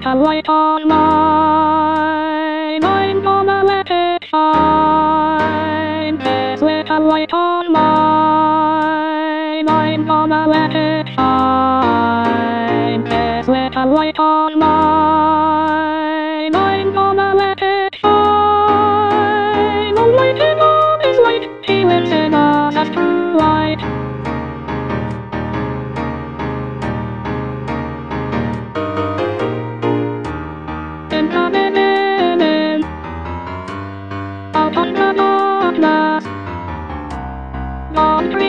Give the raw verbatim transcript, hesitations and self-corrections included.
a light on mine. I'm gonna let it shine. There's lit a light on mine. I'm gonna let it shine. There's lit a light on mine. I'm gonna let it shine. Oh, lighting up his light. He lives in us as true light. Out on the darkness, God